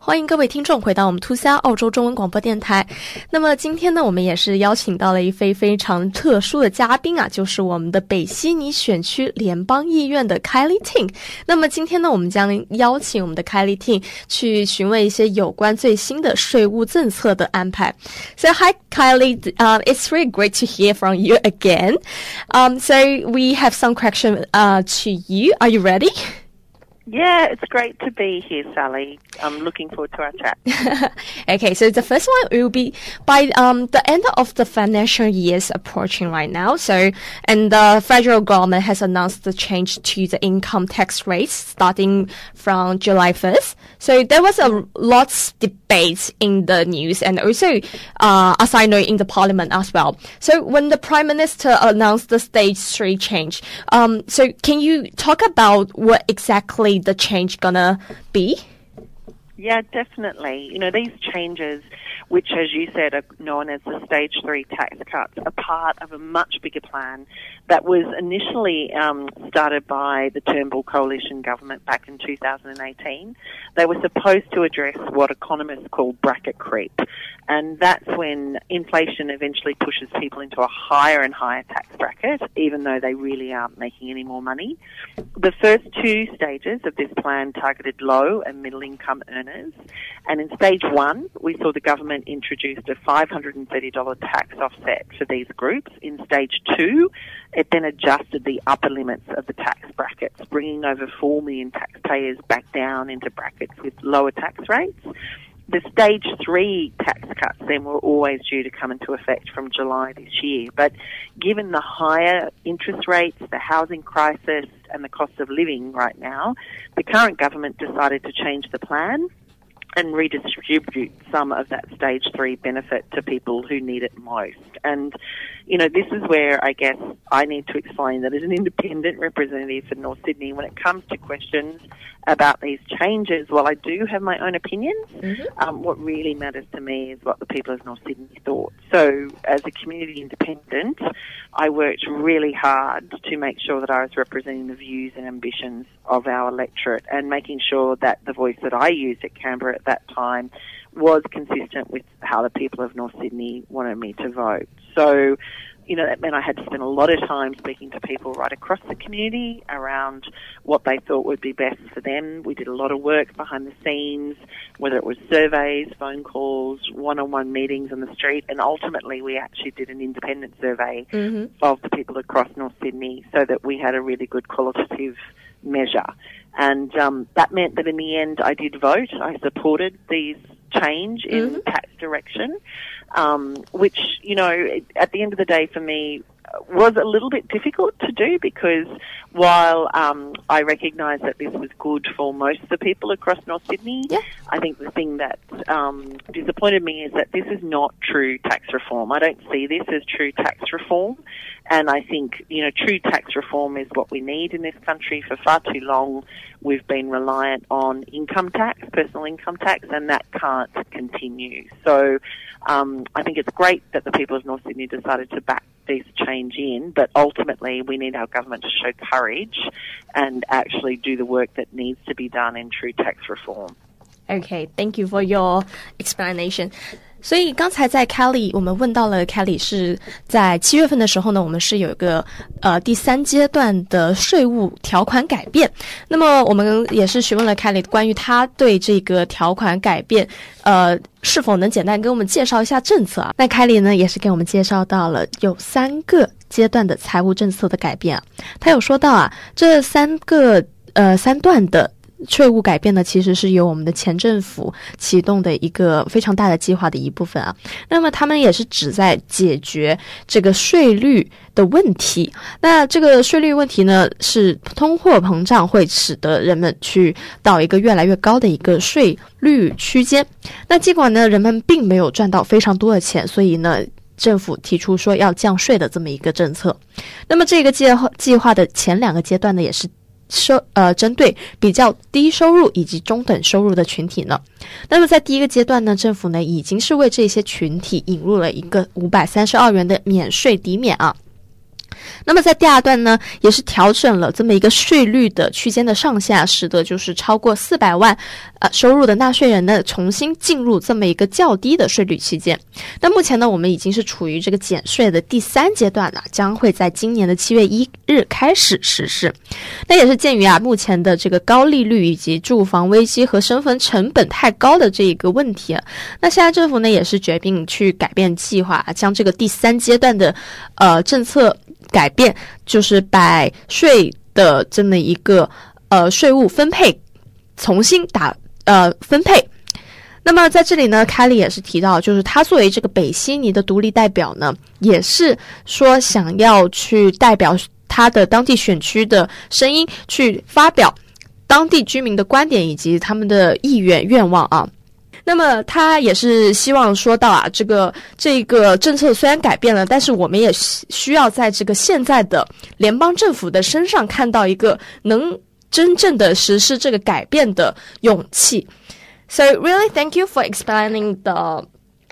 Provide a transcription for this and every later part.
欢迎各位听众回到我们2CR澳洲中文广播电台。那么今天呢，我们也是邀请到了一位非常特殊的嘉宾啊，就是我们的北悉尼选区联邦议院的 Kylie Ting。那么今天呢，我们将邀请我们的 Kylie Ting 去询问一些有关最新的税务政策的安排。So hi Kylie, it's really great to hear from you again. So we have some questions to you. Are you ready?Yeah, it's great to be here, Sally. I'm looking forward to our chat. Okay, so the first one will be by the end of the financial year is approaching right now. So, and the federal government has announced the change to the income tax rates starting from July 1st. So there was a lot of debate in the news and also, as I know, in the parliament as well. So when the Prime Minister announced the stage 3 change, so can you talk about what exactly the change gonna be? Yeah, definitely. You know, these changes, which as you said are known as the stage 3 tax cuts, are part of a much bigger plan that was initially started by the Turnbull Coalition government back in 2018. They were supposed to address what economists call bracket creep, and that's when inflation eventually pushes people into a higher and higher tax bracket, even though they really aren't making any more money. The first 2 stages of this plan targeted low and middle income earners, and in stage 1, we saw the government introduced a $530 tax offset for these groups. In stage 2, it then adjusted the upper limits of the tax brackets, bringing over 4 million taxpayers back down into brackets with lower tax rates. The stage 3 tax cuts then were always due to come into effect from July this year. But given the higher interest rates, the housing crisis and the cost of living right now, the current government decided to change the plan and redistribute some of that stage 3 benefit to people who need it most. And, you know, this is where I guess I need to explain that as an independent representative for North Sydney, when it comes to questions about these changes, while I do have my own opinions, what really matters to me is what the people of North Sydney thought. So as a community independent, I worked really hard to make sure that I was representing the views and ambitions of our electorate and making sure that the voice that I used at Canberra at that time was consistent with how the people of North Sydney wanted me to vote. So, you know, that meant I had to spend a lot of time speaking to people right across the community around what they thought would be best for them. We did a lot of work behind the scenes, whether it was surveys, phone calls, one-on-one meetings on the street, and ultimately we actually did an independent survey of the people across North Sydney so that we had a really good qualitative measure. And that meant that in the end I did vote. I supported these change in tax direction, which, you know, at the end of the day for me was a little bit difficult to do because while I recognise that this was good for most of the people across North Sydney, I think the thing that disappointed me is that this is not true tax reform. I don't see this as true tax reform, and I think, you know, true tax reform is what we need in this country. For far too long we've been reliant on income tax, personal income tax, and that can't continue. So I think it's great that the people of North Sydney decided to back this change in, but ultimately we need our government to show courage and actually do the work that needs to be done in true tax reform. Okay, thank you for your explanation. 所以刚才在 Kelly 我们问到了 Kelly 是在7月份的时候呢，我们是有一个第3阶段的税务条款改变。那么我们也是询问了 Kelly 关于他对这个条款改变是否能简单给我们介绍一下政策啊。那 Kelly 呢也是给我们介绍到了有3个阶段的财务政策的改变啊。他有说到啊，这3段的税务改变呢，其实是由我们的前政府启动的一个非常大的计划的一部分啊。那么他们也是旨在解决这个税率的问题。那这个税率问题呢，是通货膨胀会使得人们去到一个越来越高的一个税率区间。那尽管呢，人们并没有赚到非常多的钱，所以呢，政府提出说要降税的这么一个政策。那么这个计划的前2个阶段呢，也是针对比较低收入以及中等收入的群体呢。那么在第1个阶段呢，政府呢已经是为这些群体引入了一个532元的免税抵免啊。 那么在第二段呢，也是调整了这么一个税率的区间的上下，使得就是超过400万收入的纳税人呢重新进入这么一个较低的税率期间。那目前呢，我们已经是处于这个减税的第3阶段了，将会在今年的7月1日开始实施。那也是鉴于目前的这个高利率以及住房危机和生活成本太高的这一个问题，那现在政府呢也是决定去改变计划，将这个第3阶段的政策改变，就是把税的这么一个税务分配重新分配。那么在这里呢，凯莉也是提到，就是他作为这个北悉尼的独立代表呢，也是说想要去代表他的当地选区的声音，去发表当地居民的观点以及他们的意愿望啊。那么他也是希望说到这个政策虽然改变了，但是我们也需要在这个现在的联邦政府的身上看到一个能真正的实施这个改变的勇气。So really, thank you for explaining the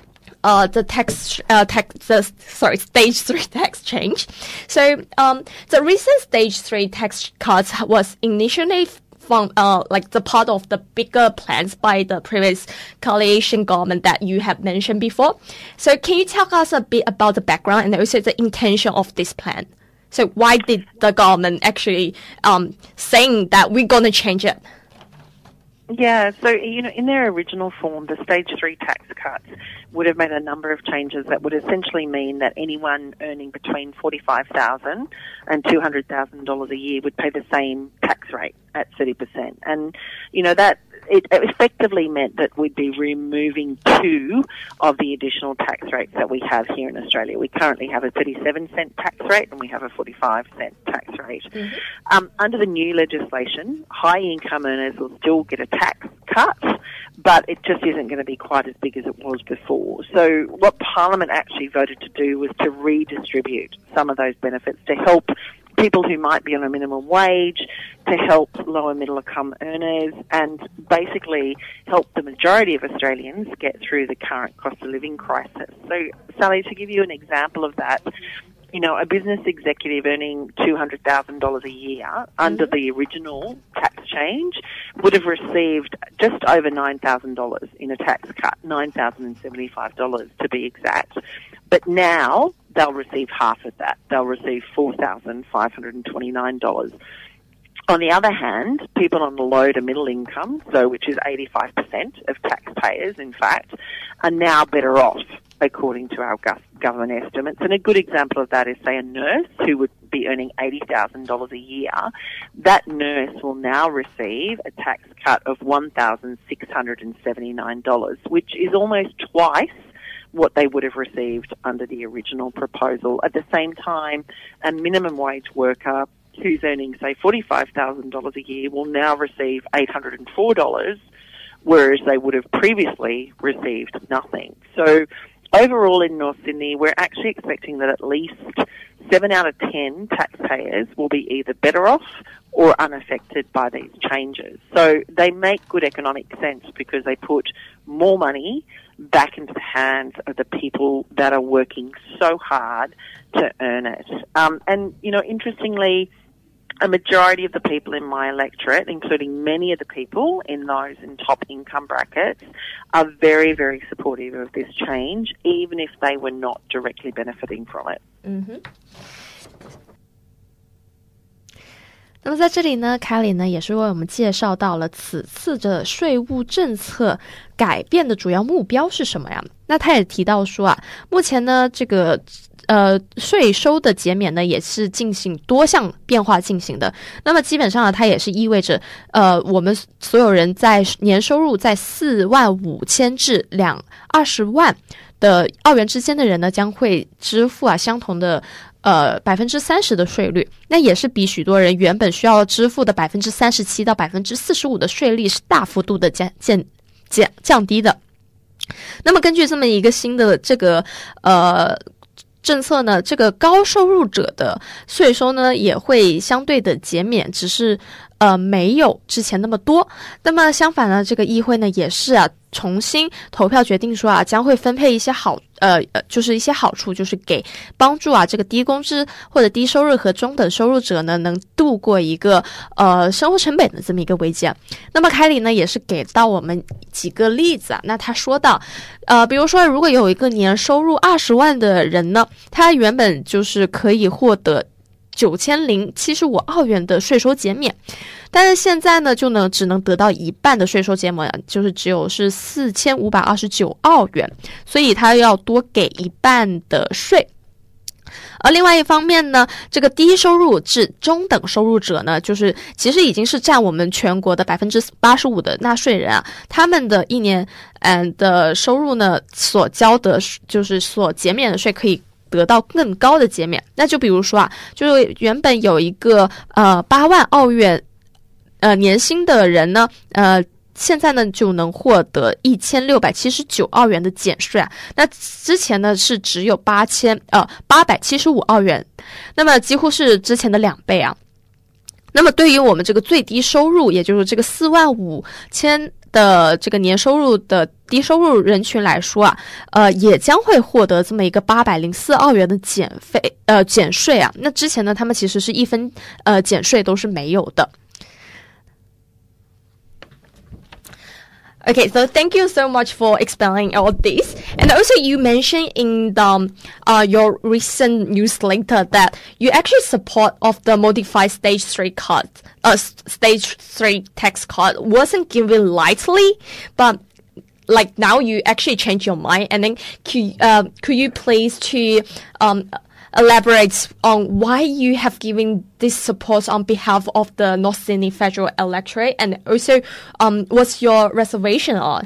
stage 3 tax change. So the recent stage 3 tax cuts was initially from like the part of the bigger plans by the previous coalition government that you have mentioned before. So can you tell us a bit about the background and also the intention of this plan? So why did the government actually saying that we're going to change it? Yeah, so, in their original form, the Stage 3 tax cuts would have made a number of changes that would essentially mean that anyone earning between $45,000 and $200,000 a year would pay the same tax rate at 30%. And, that it effectively meant that we'd be removing 2 of the additional tax rates that we have here in Australia. We currently have a 37-cent tax rate and we have a 45-cent tax rate. Mm-hmm. Under the new legislation, high-income earners will still get a tax cut, but it just isn't going to be quite as big as it was before. So what Parliament actually voted to do was to redistribute some of those benefits to help people who might be on a minimum wage, to help lower middle income earners, and basically help the majority of Australians get through the current cost of living crisis. So, Sally, to give you an example of that, a business executive earning $200,000 a year under the original tax change would have received just over $9,000 in a tax cut, $9,075 to be exact. But now they'll receive half of that. They'll receive $4,529. On the other hand, people on the low to middle income, which is 85% of taxpayers, in fact, are now better off, according to our government estimates. And a good example of that is, say, a nurse who would be earning $80,000 a year. That nurse will now receive a tax cut of $1,679, which is almost twice what they would have received under the original proposal. At the same time, a minimum wage worker who's earning, say, $45,000 a year will now receive $804, whereas they would have previously received nothing. So overall in North Sydney, we're actually expecting that at least 7 out of 10 taxpayers will be either better off or unaffected by these changes. So they make good economic sense because they put more money back into the hands of the people that are working so hard to earn it. And, interestingly, a majority of the people in my electorate, including many of the people in those in top income brackets, are very, very supportive of this change, even if they were not directly benefiting from it. Mm-hmm. 那么在这里呢，凯里呢也是为我们介绍到了此次的税务政策改变的主要目标是什么呀？那他也提到说目前呢这个税收的减免呢也是进行多项变化进行的。那么基本上呢，它也是意味着我们所有人在年收入在45000至20万的澳元之间的人呢，将会支付相同的30%的税率，那也是比许多人原本需要支付的37%到45%的税率是大幅度的降低的。那么根据这么一个新的这个政策呢，这个高收入者的税收呢也会相对的减免，只是没有之前那么多。那么相反呢，这个议会呢也是重新投票决定说将会分配一些就是一些好处，就是给帮助这个低工资或者低收入和中等收入者呢能度过一个生活成本的这么一个危机。那么凯里呢也是给到我们几个例子那他说到比如说如果有一个年收入20万的人呢，他原本就是可以获得9075澳元的税收减免，但是现在呢就只能得到一半的税收减免，就是只有是4529澳元，所以他要多给一半的税。而另外一方面呢，这个低收入至中等收入者呢，就是其实已经是占我们全国的85%的纳税人他们的一年的收入呢所交的就是所减免的税可以得到更高的减免。那就比如说就是原本有一个8万澳元年薪的人呢现在呢就能获得1679澳元的减税那之前呢是只有875澳元，那么几乎是之前的2倍那么对于我们这个最低收入，也就是这个45000的这个年收入的低收入人群来说也将会获得这么一个804澳元的减税那之前呢他们其实是1分减税都是没有的。Okay, so thank you so much for explaining all this. And also you mentioned in your recent newsletter that you actually support of the modified stage 3 cut. Stage 3 tax cut wasn't given lightly, but like now you actually change your mind. And then could you please elaborate on why you have given this support on behalf of the North Sydney federal electorate, and also what's your reservation on?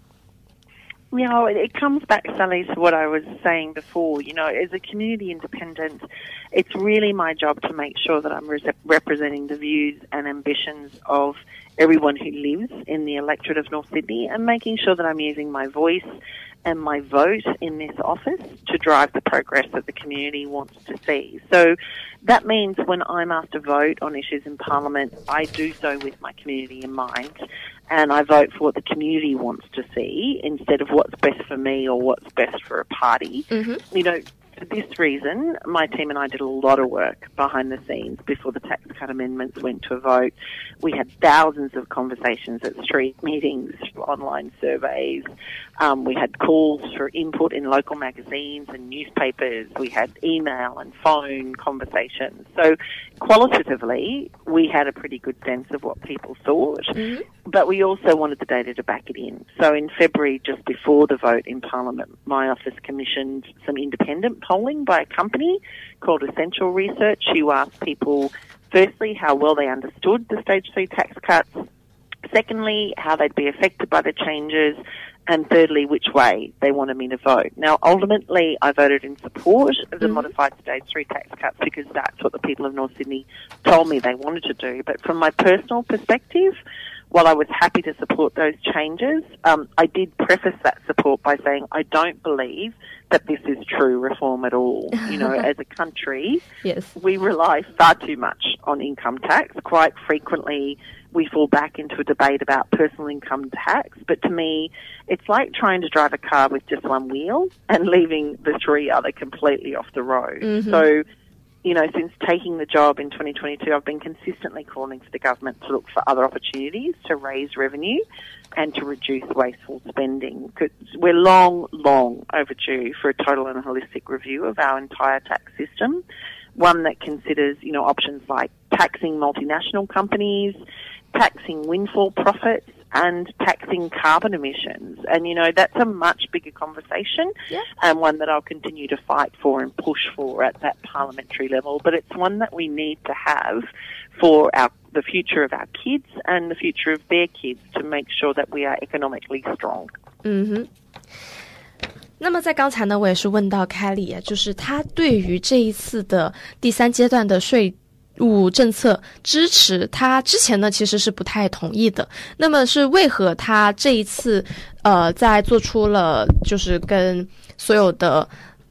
It comes back, Sally, to what I was saying before. As a community independent, it's really my job to make sure that I'm representing the views and ambitions of everyone who lives in the electorate of North Sydney, and making sure that I'm using my voice and my vote in this office to drive the progress that the community wants to see. So that means when I'm asked to vote on issues in Parliament, I do so with my community in mind, and I vote for what the community wants to see instead of what's best for me or what's best for a party. Mm-hmm. For this reason, my team and I did a lot of work behind the scenes before the tax cut amendments went to a vote. We had thousands of conversations at street meetings, online surveys. We had calls for input in local magazines and newspapers. We had email and phone conversations. So qualitatively, we had a pretty good sense of what people thought, mm-hmm. but we also wanted the data to back it in. So in February, just before the vote in Parliament, my office commissioned some independent polling by a company called Essential Research, who asked people, firstly, how well they understood the Stage 3 tax cuts, secondly, how they'd be affected by the changes, and thirdly, which way they wanted me to vote. Now, ultimately, I voted in support of the mm-hmm. modified Stage 3 tax cuts because that's what the people of North Sydney told me they wanted to do. But from my personal perspective, while I was happy to support those changes, I did preface that support by saying I don't believe that this is true reform at all. As a country, yes, we rely far too much on income tax. Quite frequently, we fall back into a debate about personal income tax. But to me, it's like trying to drive a car with just one wheel and leaving the three other completely off the road. Mm-hmm. So, since taking the job in 2022, I've been consistently calling for the government to look for other opportunities to raise revenue and to reduce wasteful spending. Because we're long, long overdue for a total and holistic review of our entire tax system, one that considers, options like taxing multinational companies, taxing windfall profits, and taxing carbon emissions. And, that's a much bigger conversation, yeah, and one that I'll continue to fight for and push for at that parliamentary level. But it's one that we need to have for the future of our kids and the future of their kids to make sure that we are economically strong. Mm-hmm. 那么在刚才呢，我也是问到凯里就是他对于这一次的第3阶段的税务政策支持，他之前呢其实是不太同意的。那么是为何他这一次在做出了就是跟所有的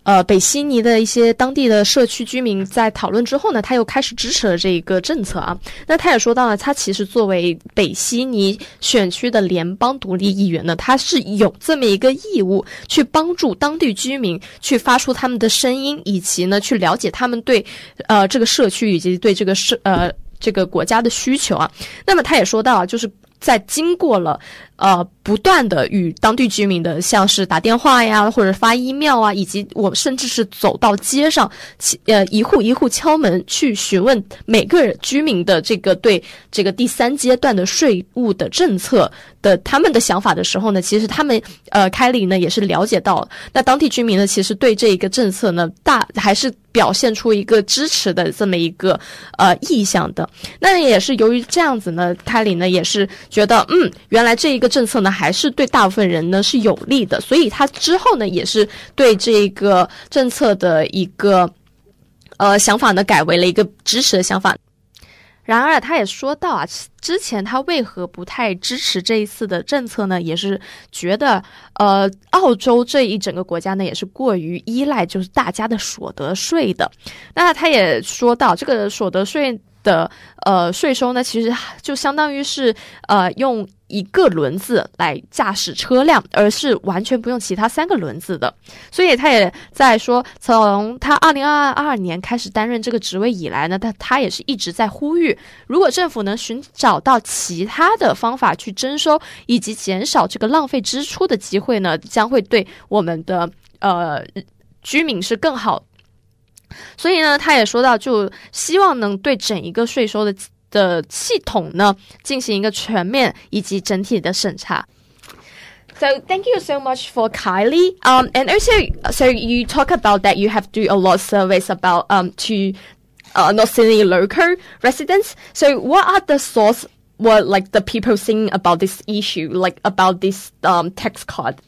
北悉尼的一些当地的社区居民在讨论之后呢，他又开始支持了这一个政策啊。那他也说到了，他其实作为北悉尼选区的联邦独立议员呢，他是有这么一个义务去帮助当地居民去发出他们的声音，以及呢去了解他们对这个社区以及对这个国家的需求啊。那么他也说到，就是在经过了不断的与当地居民的像是打电话呀，或者发 email 啊，以及我甚至是走到街上一户一户敲门去询问每个居民的这个对这个第3阶段的税务的政策的他们的想法的时候呢，其实他们凯里呢也是了解到，那当地居民呢其实对这一个政策呢还是表现出一个支持的这么一个意向的。那也是由于这样子呢，凯里呢也是觉得原来这一个政策呢还是对大部分人呢是有利的，所以他之后呢也是对这个政策的一个想法呢改为了一个支持的想法。然而他也说到啊，之前他为何不太支持这一次的政策呢，也是觉得澳洲这一整个国家呢也是过于依赖就是大家的所得税的。那他也说到，这个所得税的税收呢其实就相当于是用一个轮子来驾驶车辆，而是完全不用其他3个轮子的。所以他也在说，从他2022年开始担任这个职位以来呢，他也是一直在呼吁，如果政府能寻找到其他的方法去征收以及减少这个浪费支出的机会呢，将会对我们的居民是更好。所以呢他也说到，就希望能对整一个税收的系统呢进行一个全面以及整体的审查。So thank you so much for Kylie. And also, so you talk about that you have to do a lot of surveys about to North Sydney local residents. So what are the thoughts, what like the people saying about this issue, like about this tax cut?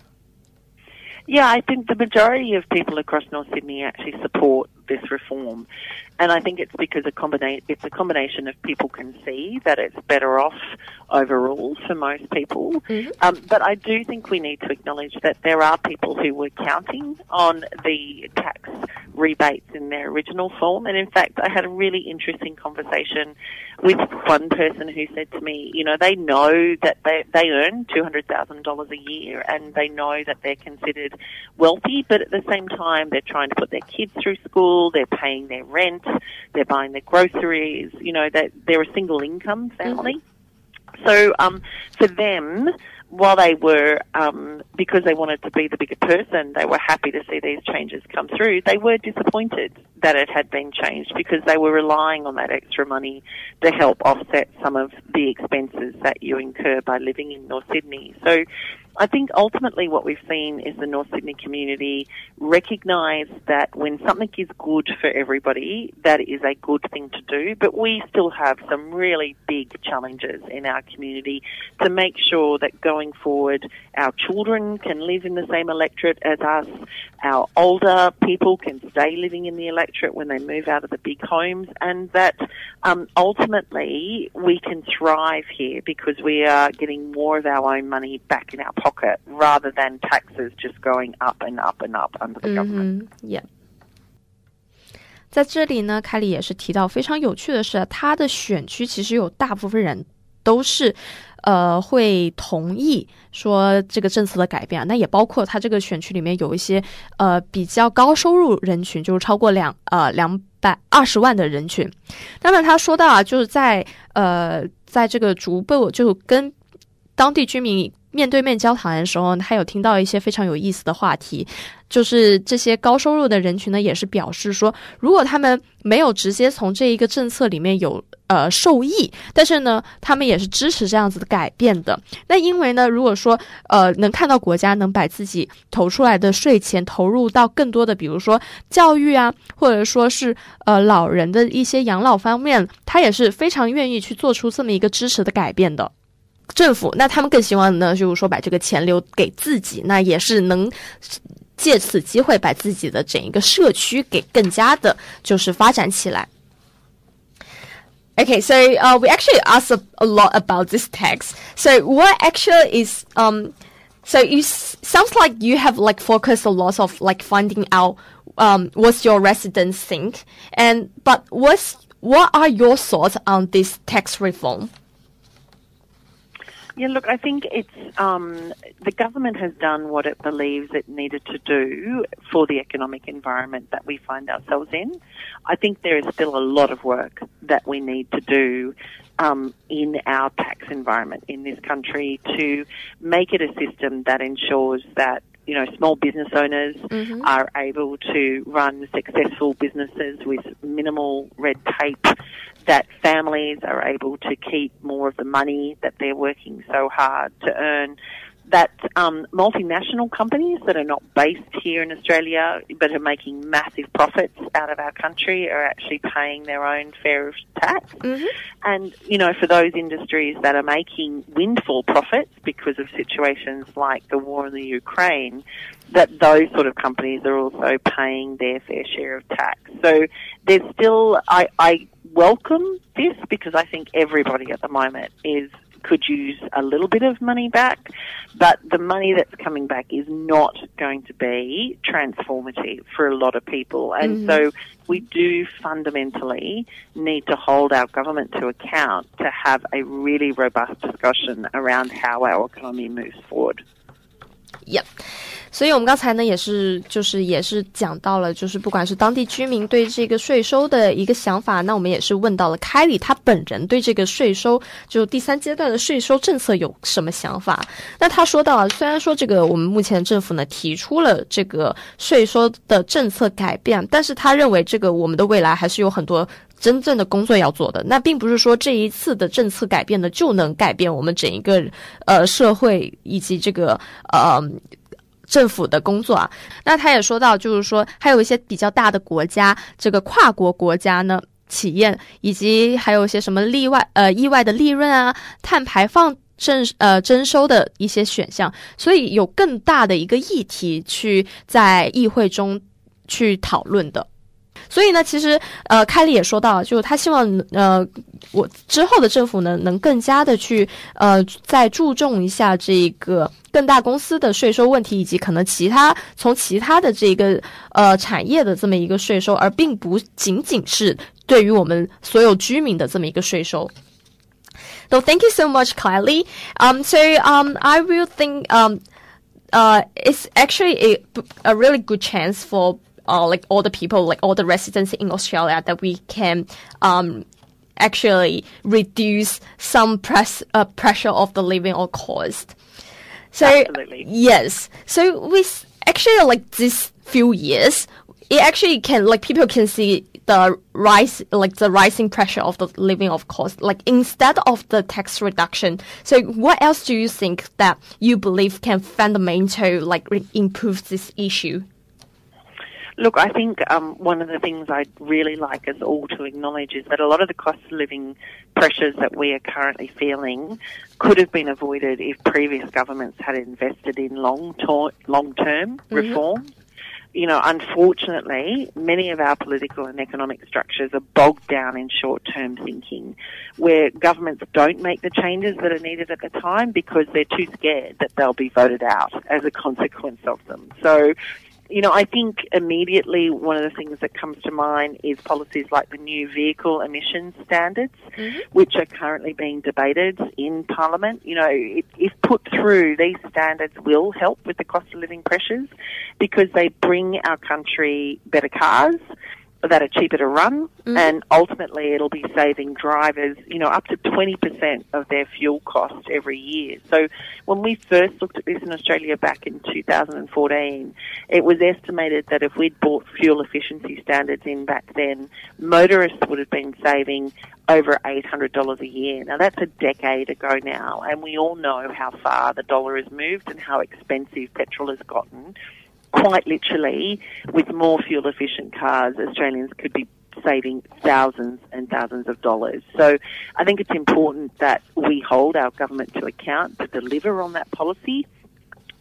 Yeah, I think the majority of people across North Sydney actually support this reform. And I think it's because it's a combination of people can see that it's better off overall for most people. Mm-hmm. But I do think we need to acknowledge that there are people who were counting on the tax rebates in their original form. And in fact, I had a really interesting conversation with one person who said to me, you know, they know that they earn $200,000 a year and they know that they're considered wealthy, but at the same time they're trying to put their kids through school, they're paying their rent, they're buying their groceries, you know, they're a single income family. Mm-hmm. So for them, while they were, because they wanted to be the bigger person, they were happy to see these changes come through. They were disappointed that it had been changed because they were relying on that extra money to help offset some of the expenses that you incur by living in North Sydney. So I think ultimately what we've seen is the North Sydney community recognise that when something is good for everybody, that is a good thing to do. But we still have some really big challenges in our community to make sure that going forward our children can live in the same electorate as us, our older people can stay living in the electorate when they move out of the big homes, and that ultimately we can thrive here because we are getting more of our own money back in our pocket rather than taxes just going up and up and up under the government. Yeah. 在这里呢，凯里也是提到非常有趣的是，他的选区其实有大部分人都是会同意说这个政策的改变，那也包括他这个选区里面有一些比较高收入人群，就是超过220万的人群。那么他说到啊，就是在这个逐步就跟当地居民面对面交谈的时候，他有听到一些非常有意思的话题，就是这些高收入的人群呢也是表示说，如果他们没有直接从这一个政策里面有受益，但是呢他们也是支持这样子的改变的。那因为呢如果说能看到国家能把自己投出来的税钱投入到更多的比如说教育啊，或者说是老人的一些养老方面，他也是非常愿意去做出这么一个支持的改变的。政府那他们更希望呢就是说把这个钱留给自己，那也是能借此机会把自己的整一个社区给更加的就是发展起来。Okay, so we actually asked a lot about this tax. So what actually is So sounds like you have like focused a lot of like finding out what your residents think, but what are your thoughts on this tax reform? Yeah, look, I think it's the government has done what it believes it needed to do for the economic environment that we find ourselves in. I think there is still a lot of work that we need to do in our tax environment in this country to make it a system that ensures that, you know, small business owners are able to run successful businesses with minimal red tape, that families are able to keep more of the money that they're working so hard to earn, that multinational companies that are not based here in Australia but are making massive profits out of our country are actually paying their own fair tax. And, you know, for those industries that are making windfall profits because of situations like the war in the Ukraine, that those sort of companies are also paying their fair share of tax. So there's still, I welcome this because I think everybody at the moment could use a little bit of money back, but the money that's coming back is not going to be transformative for a lot of people. And so we do fundamentally need to hold our government to account to have a really robust discussion around how our economy moves forward. Yep. 所以我们刚才呢也是讲到了，就是不管是当地居民对这个税收的一个想法，那我们也是问到了凯里他本人对这个税收，就第三阶段的税收政策有什么想法。那他说到啊，虽然说这个我们目前政府呢提出了这个税收的政策改变，但是他认为这个我们的未来还是有很多真正的工作要做的。那并不是说这一次的政策改变呢就能改变我们整一个社会以及这个政府的工作啊。那他也说到，就是说还有一些比较大的国家，这个跨国国家呢企业，以及还有一些什么意外的利润啊，碳排放征收的一些选项，所以有更大的一个议题去在议会中去讨论的。所以呢，其实凯利也说到，就是他希望我之后的政府呢能更加的去再注重一下这个更大公司的税收问题，以及可能从其他的这个产业的这么一个税收，而并不仅仅是对于我们所有居民的这么一个税收。So thank you so much, Kylie. I will think it's actually a really good chance for like all the people, like all the residents in Australia, that we can actually reduce some pressure of the living or cost. So absolutely. Yes. So with actually like these few years, it actually can, like, people can see the rising pressure of the living of cost, like instead of the tax reduction. So what else do you think that you believe can fundamentally like improve this issue? Look, I think one of the things I'd really like us all to acknowledge is that a lot of the cost of living pressures that we are currently feeling could have been avoided if previous governments had invested in long-term reforms. You know, unfortunately, many of our political and economic structures are bogged down in short-term thinking, where governments don't make the changes that are needed at the time because they're too scared that they'll be voted out as a consequence of them. So, you know, I think immediately one of the things that comes to mind is policies like the new vehicle emissions standards, which are currently being debated in Parliament. You know, if put through, these standards will help with the cost of living pressures because they bring our country better cars that are cheaper to run, and ultimately it'll be saving drivers, you know, up to 20% of their fuel costs every year. So when we first looked at this in Australia back in 2014, it was estimated that if we'd bought fuel efficiency standards in back then, motorists would have been saving over $800 a year. Now that's a decade ago now, and we all know how far the dollar has moved and how expensive petrol has gotten. Quite literally, with more fuel-efficient cars, Australians could be saving thousands and thousands of dollars. So I think it's important that we hold our government to account to deliver on that policy.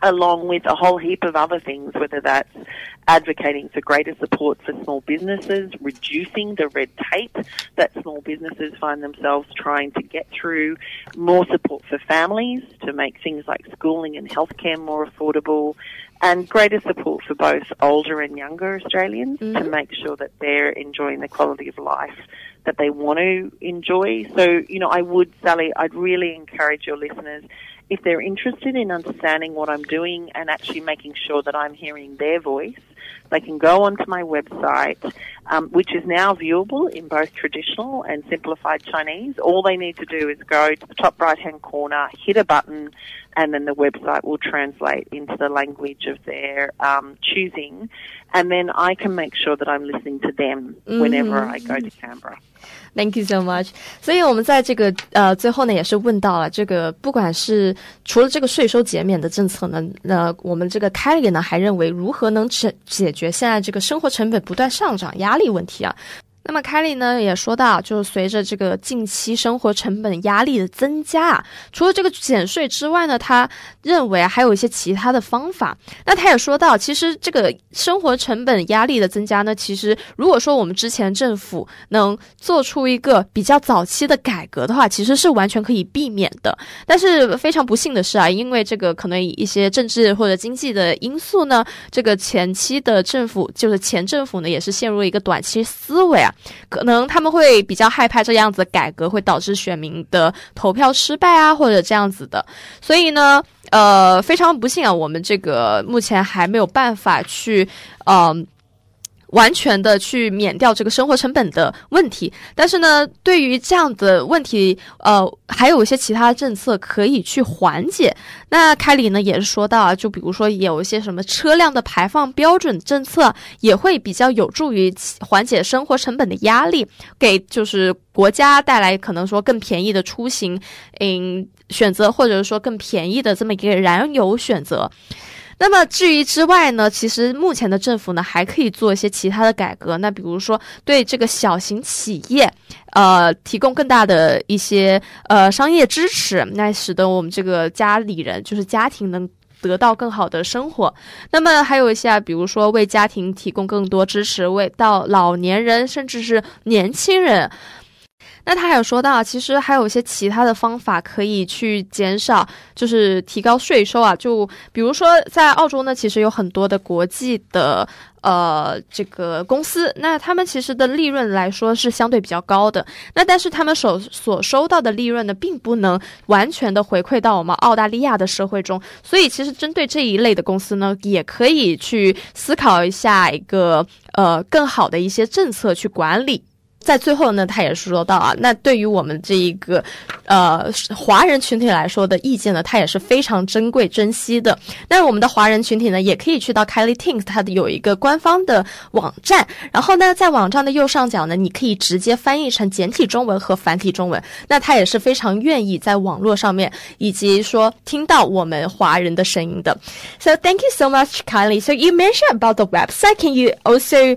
along with a whole heap of other things, whether that's advocating for greater support for small businesses, reducing the red tape that small businesses find themselves trying to get through, more support for families to make things like schooling and healthcare more affordable, and greater support for both older and younger Australians to make sure that they're enjoying the quality of life that they want to enjoy. So, Sally, I'd really encourage your listeners, if they're interested in understanding what I'm doing and actually making sure that I'm hearing their voice, they can go onto my website, which is now viewable in both traditional and simplified Chinese. All they need to do is go to the top right-hand corner, hit a button, and then the website will translate into the language of their choosing. And then I can make sure that I'm listening to them whenever I go to Canberra. Thank you so much. 所以我们在这个最后呢也是问到了这个不管是除了这个税收减免的政策呢，我们这个 Kylie 呢还认为如何能解决现在这个生活成本不断上涨压力问题啊。那么 Kylie 呢也说到，就是随着这个近期生活成本压力的增加啊，除了这个减税之外呢，他认为还有一些其他的方法。那他也说到，其实这个生活成本压力的增加呢，其实如果说我们之前政府能做出一个比较早期的改革的话，其实是完全可以避免的。但是非常不幸的是啊，因为这个可能一些政治或者经济的因素呢，这个前期的政府就是前政府呢也是陷入一个短期思维啊，可能他们会比较害怕这样子的改革会导致选民的投票失败啊，或者这样子的。所以呢非常不幸啊，我们这个目前还没有办法去完全的去免掉这个生活成本的问题，但是呢对于这样的问题还有一些其他政策可以去缓解。那凯里呢也是说到啊，就比如说有一些什么车辆的排放标准政策也会比较有助于缓解生活成本的压力，给就是国家带来可能说更便宜的出行选择，或者说更便宜的这么一个燃油选择。那么至于之外呢，其实目前的政府呢还可以做一些其他的改革，那比如说对这个小型企业提供更大的一些商业支持，那使得我们这个家里人就是家庭能得到更好的生活。那么还有一些比如说为家庭提供更多支持，为到老年人甚至是年轻人。那他还有说到，其实还有一些其他的方法可以去减少，就是提高税收啊。就比如说在澳洲呢，其实有很多的国际的这个公司，那他们其实的利润来说是相对比较高的，那但是他们所收到的利润呢，并不能完全的回馈到我们澳大利亚的社会中，所以其实针对这一类的公司呢，也可以去思考一下一个更好的一些政策去管理。在最后呢，他也是说到啊，那对于我们这一个华人群体来说的意见呢，他也是非常珍贵珍惜的。那我们的华人群体呢，也可以去到 Kylie Tink 它有一个官方的网站，然后呢在网站的右上角呢，你可以直接翻译成简体中文和繁体中文。那他也是非常愿意在网络上面以及说听到我们华人的声音的。So thank you so much, Kylie. So you mentioned about the website. Can you also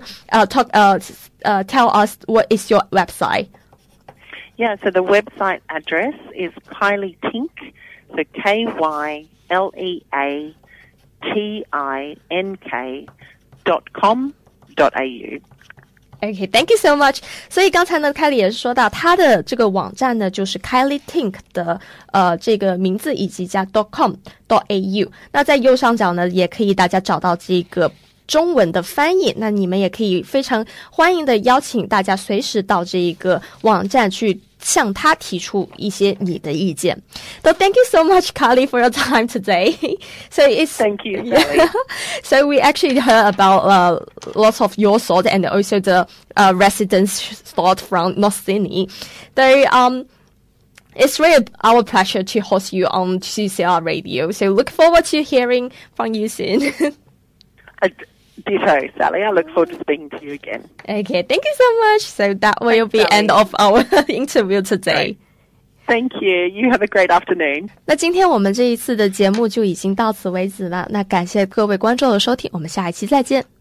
tell us what is your website? Yeah, so the website address is Kylie Tink, so KYLEATINK.com.au. Okay, thank you so much. 所以刚才呢，Kylie也是说到她的这个网站呢，就是 Kylie Tink 的这个名字以及加 .com.au。那在右上角呢，也可以大家找到这个中文的翻译，那你们也可以非常欢迎的邀请大家随时到这一个网站去向他提出一些你的意见。So thank you so much, Kylie, for your time today. So thank you, Sally. So we actually heard about lots of your thoughts and also the residents' thought from North Sydney. It's really our pleasure to host you on CCR Radio. So look forward to hearing from you soon. Ditto, Sally. I look forward to speaking to you again. Okay, thank you so much. So that will be the end of our interview today. Thank you. You have a great afternoon. 那今天我们这一次的节目就已经到此为止了。那感谢各位观众的收听，我们下一期再见。